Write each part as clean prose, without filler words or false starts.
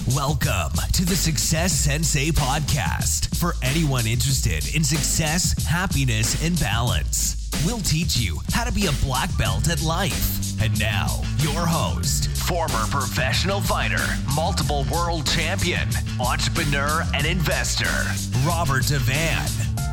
Welcome to the Success Sensei podcast for anyone interested in success, happiness, and balance. We'll teach you how to be a black belt at life. And now, your host, former professional fighter, multiple world champion, entrepreneur, and investor, Robert Devan.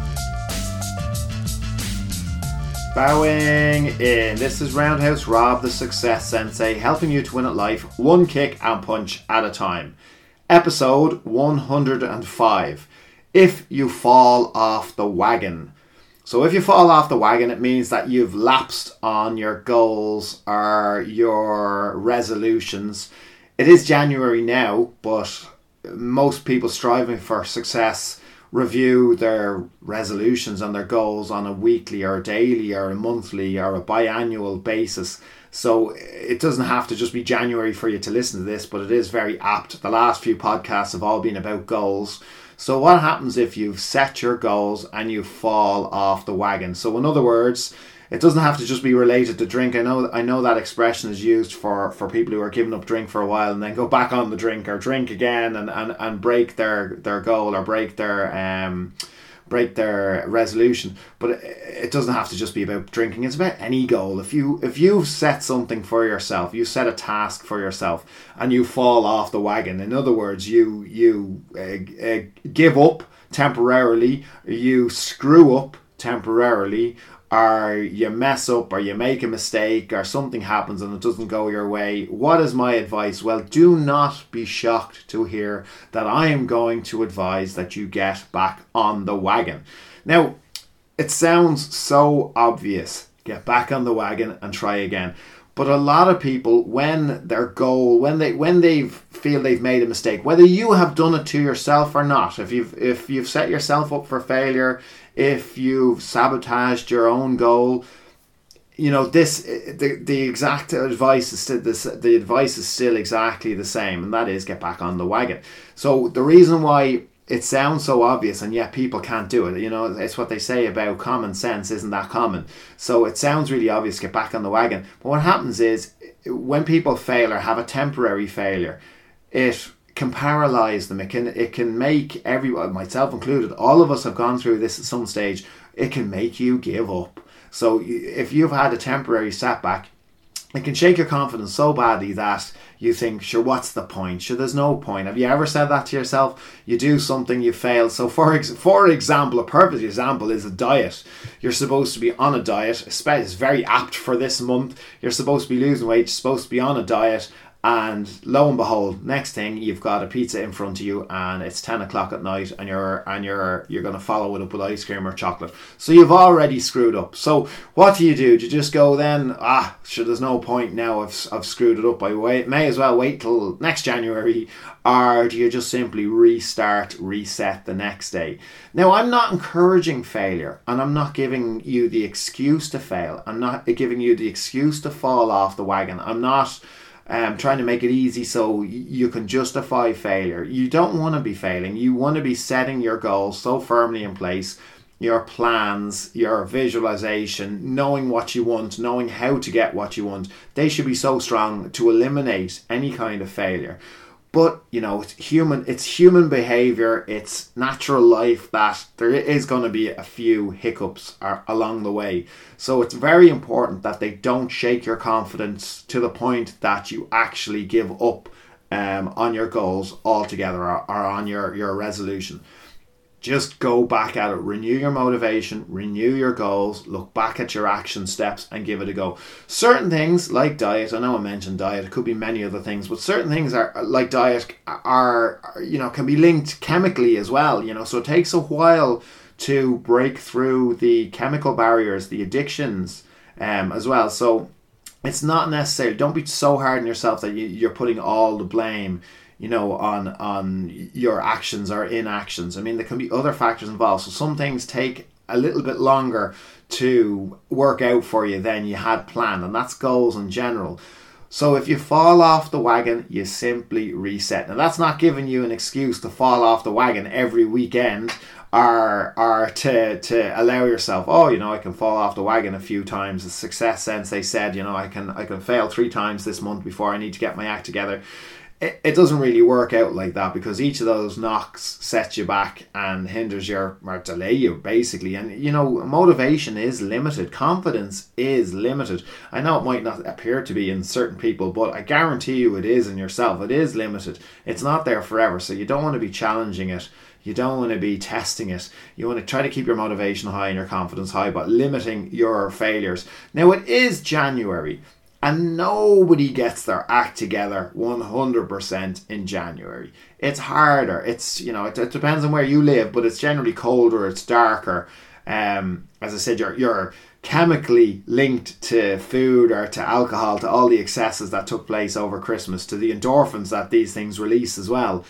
Bowing in. This is Roundhouse Rob, the Success Sensei, helping you to win at life one kick and punch at a time. Episode 105. If you fall off the wagon. So if you fall off the wagon, it means that you've lapsed on your goals or your resolutions. It is January now, but most people striving for success review their resolutions and their goals on a weekly or daily or a monthly or a biannual basis. So it doesn't have to just be January for you to listen to this, but it is very apt. The last few podcasts have all been about goals. So what happens if you've set your goals and you fall off the wagon? So in other words, it doesn't have to just be related to drink. I know that expression is used for people who are giving up drink for a while and then go back on the drink or drink again and break their goal or break their resolution. But it doesn't have to just be about drinking. It's about any goal. If you've set something for yourself, you set a task for yourself and you fall off the wagon. In other words, you give up temporarily, you screw up temporarily, or you mess up, or you make a mistake, or something happens and it doesn't go your way. What is my advice? Well, do not be shocked to hear that I am going to advise that you get back on the wagon. Now, it sounds so obvious. Get back on the wagon and try again. But a lot of people, when their goal, when they feel they've made a mistake, whether you have done it to yourself or not, if you've set yourself up for failure, if you've sabotaged your own goal, the exact advice is still exactly the same, and that is get back on the wagon. So the reason why it sounds so obvious and yet people can't do it, it's what they say about common sense isn't that common. So it sounds really obvious, get back on the wagon. But what happens is when people fail or have a temporary failure, it can paralyze them. It can make everyone, myself included, all of us have gone through this at some stage. It can make you give up. So if you've had a temporary setback, it can shake your confidence so badly that you think, sure, what's the point? Sure, there's no point. Have you ever said that to yourself? You do something, you fail. So for example, a perfect example is a diet. You're supposed to be on a diet. It's very apt for this month. You're supposed to be losing weight. You're supposed to be on a diet. And lo and behold, next thing you've got a pizza in front of you and it's 10 o'clock at night and you're going to follow it up with ice cream or chocolate. So you've already screwed up. So what do? Do you just go then, sure, there's no point now, I've screwed it up, may as well wait till next January? Or do you just simply reset the next day? Now, I'm not encouraging failure and I'm not giving you the excuse to fail. I'm not giving you the excuse to fall off the wagon. I'm not trying to make it easy so you can justify failure. You don't want to be failing. You want to be setting your goals so firmly in place, your plans, your visualization, knowing what you want, knowing how to get what you want. They should be so strong to eliminate any kind of failure. But, it's human behavior, it's natural life that there is going to be a few hiccups along the way. So it's very important that they don't shake your confidence to the point that you actually give up on your goals altogether or on your resolution. Just go back at it, renew your motivation, renew your goals, look back at your action steps and give it a go. Certain things like diet, I know I mentioned diet, it could be many other things, but certain things are like diet are can be linked chemically as well, so it takes a while to break through the chemical barriers, the addictions as well. So it's not necessary, don't be so hard on yourself that you're putting all the blame on your actions or inactions. I mean, there can be other factors involved. So some things take a little bit longer to work out for you than you had planned, and that's goals in general. So if you fall off the wagon, you simply reset. Now, that's not giving you an excuse to fall off the wagon every weekend or to allow yourself, I can fall off the wagon a few times. The Success Sensei said, I can fail 3 times this month before I need to get my act together. it doesn't really work out like that, because each of those knocks sets you back and hinders or delay you, basically. And motivation is limited, confidence is limited. I know it might not appear to be in certain people, but I guarantee you it is in yourself. It is limited. It's not there forever, so you don't want to be challenging it. You don't want to be testing it. You want to try to keep your motivation high and your confidence high, but limiting your failures. Now, it is January, and nobody gets their act together 100% in January. It's harder. It's, it depends on where you live, but it's generally colder, it's darker. As I said, you're chemically linked to food or to alcohol, to all the excesses that took place over Christmas, to the endorphins that these things release as well.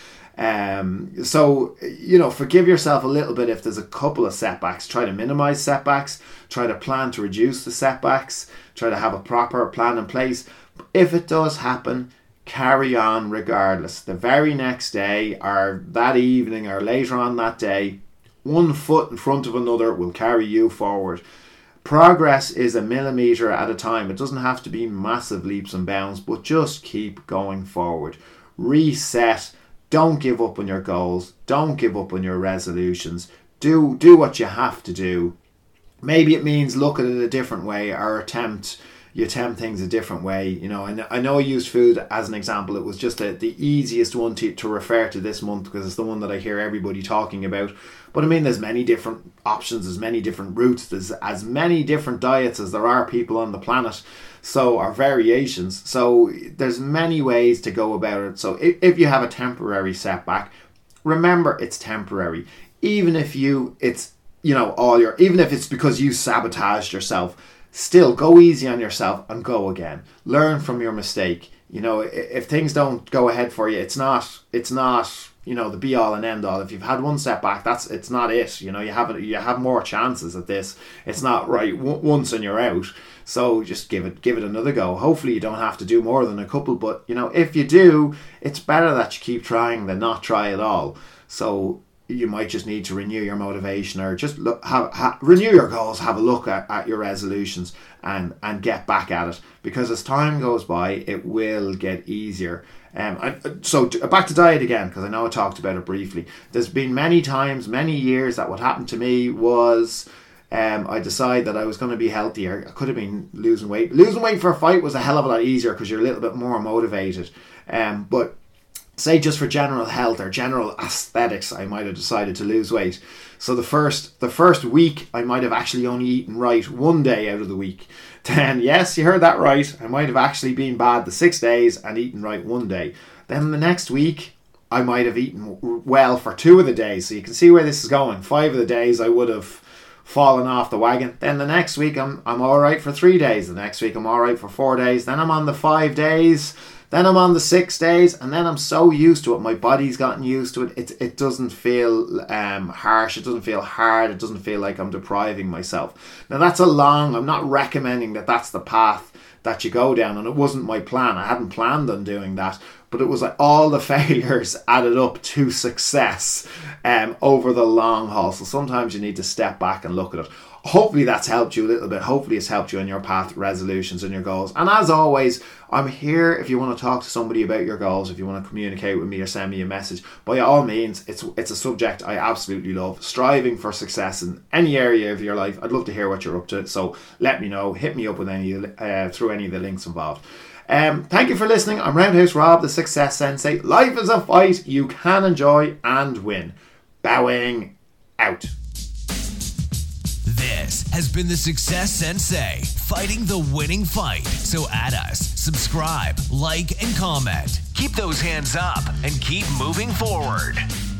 So forgive yourself a little bit if there's a couple of setbacks. Try to minimize setbacks, try to plan to reduce the setbacks, try to have a proper plan in place. If it does happen, carry on regardless. The very next day, or that evening, or later on that day, one foot in front of another will carry you forward. Progress is a millimetre at a time. It doesn't have to be massive leaps and bounds, but just keep going forward. Reset. Don't give up on your goals. Don't give up on your resolutions. Do what you have to do. Maybe it means look at it a different way, or attempt things a different way. I know I used food as an example. It was just the easiest one to refer to this month, because it's the one that I hear everybody talking about. But I mean, there's many different options, there's many different routes, there's as many different diets as there are people on the planet. So, or variations. So there's many ways to go about it. So if you have a temporary setback, remember it's temporary. Even if even if it's because you sabotaged yourself, still go easy on yourself and go again. Learn from your mistake. If things don't go ahead for you, it's not the be all and end all. If you've had one setback, it's not it. You have more chances at this. It's not right once and you're out. So just give it another go. Hopefully you don't have to do more than a couple, but if you do, it's better that you keep trying than not try at all. So you might just need to renew your motivation, or just renew your goals, have a look at your resolutions and get back at it, because as time goes by it will get easier. So back to diet again, because I know I talked about it briefly. There's been many years that what happened to me was I decided that I was going to be healthier. I could have been losing weight. Losing weight for a fight was a hell of a lot easier because you're a little bit more motivated. But say just for general health or general aesthetics, I might have decided to lose weight. So the first week, I might have actually only eaten right one day out of the week. Then, yes, you heard that right, I might have actually been bad the 6 days and eaten right one day. Then the next week, I might have eaten well for 2 of the days. So you can see where this is going. 5 of the days I would have fallen off the wagon. Then the next week, I'm all right for 3 days. The next week, I'm all right for 4 days. Then I'm on the 5 days. Then I'm on the 6 days, and then I'm so used to it. My body's gotten used to it. It doesn't feel harsh. It doesn't feel hard. It doesn't feel like I'm depriving myself. Now I'm not recommending that that's the path that you go down, and it wasn't my plan. I hadn't planned on doing that, but it was like all the failures added up to success over the long haul. So sometimes you need to step back and look at it. Hopefully that's helped you a little bit. Hopefully it's helped you in your path, resolutions and your goals. And as always, I'm here if you want to talk to somebody about your goals, if you want to communicate with me or send me a message. By all means, it's a subject I absolutely love. Striving for success in any area of your life. I'd love to hear what you're up to. So let me know. Hit me up with through any of the links involved. Thank you for listening. I'm Roundhouse Rob, the Success Sensei. Life is a fight you can enjoy and win. Bowing out. This has been the Success Sensei, fighting the winning fight. So add us, subscribe, like, and comment. Keep those hands up and keep moving forward.